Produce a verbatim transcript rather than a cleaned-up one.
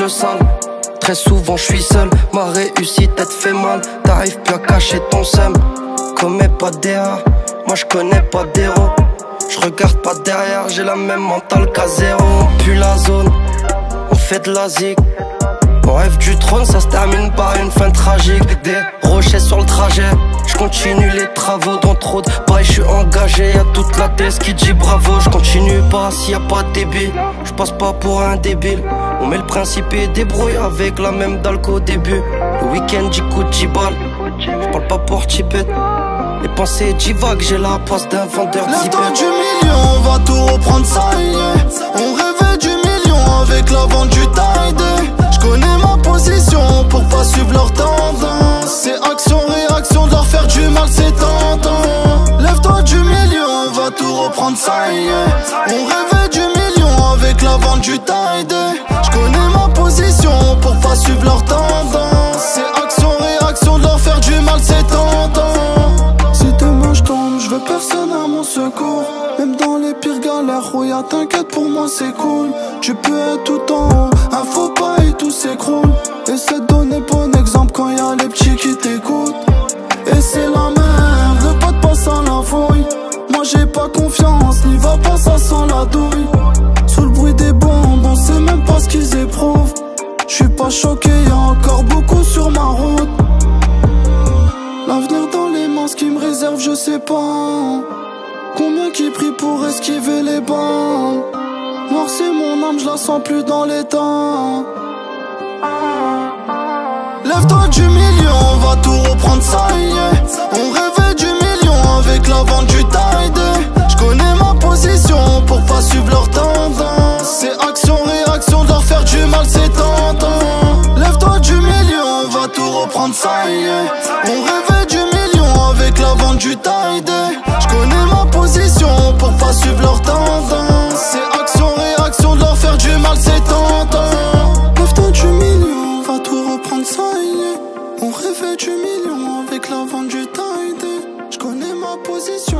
de sale. Très souvent je suis seul, ma réussite elle te fait mal. T'arrives plus à cacher ton seum. Commets pas d'erreur, moi je connais pas d'héros. Je regarde pas derrière, j'ai la même mentale qu'à zéro. On pue la zone, on fait de la zig. On rêve du trône, ça se termine par une fin tragique. Des rochers sur le trajet, je continue les travaux dans trop de bails, je suis engagé. Y'a toute la tête qui dit bravo. Je continue pas s'il y a pas de débit. Je passe pas pour un débile. On met le principe et débrouille avec la même dalle qu'au début. Le week-end j'y coûte dix balles. Je parle pas pour chipette. Les pensées divaguent, j'ai la passe d'un vendeur L'instant d'hyper. du million, on va tout reprendre, ça y est. On rêvait du million avec la vente du tide. Je connais ma position pour pas suivre leur tendance. C'est action, réaction, de leur faire du mal, c'est tentant. Lève-toi du million, on va tout reprendre, ça y est. On rêvait du million avec la vente du tide. Je connais ma position pour pas suivre leur tendance. C'est action, réaction, de leur faire du mal, c'est tentant. Si demain je tombe, je veux personne à mon secours. Même dans les pires galères, oh y'a t'inquiète, pour moi c'est cool. Tu peux être tout en haut, un faux pas et tout s'écroule. Essaie de donner bon exemple quand y'a les petits qui t'écoutent. Et c'est la merde, le pote passe à la fouille. Moi j'ai pas confiance, n'y va pas, ça sent la douille. Sous le bruit des bombes, on sait même pas ce qu'ils éprouvent. J'suis pas choqué, y'a encore beaucoup sur ma route. L'avenir dans les mains, ce qui me réserve, je sais pas. Combien qui prient pour esquiver les bandes. Noir c'est mon âme, je la sens plus dans les temps. Lève-toi du million, on va tout reprendre, ça y est. On rêvait du million avec la vente du tide. Je connais ma position pour pas suivre leur tendance. C'est action, réaction, de leur faire du mal, c'est tentant. Lève-toi du million, on va tout reprendre, ça y est. On rêvait du million avec la vente du tide. Je connais ma position pour pas suivre leur tendance. C'est action, réaction, de leur faire du mal, c'est tentant. Lève-toi du million, on va tout reprendre, ça y est. On rêvait du million avec la vente du tide. Je connais ma position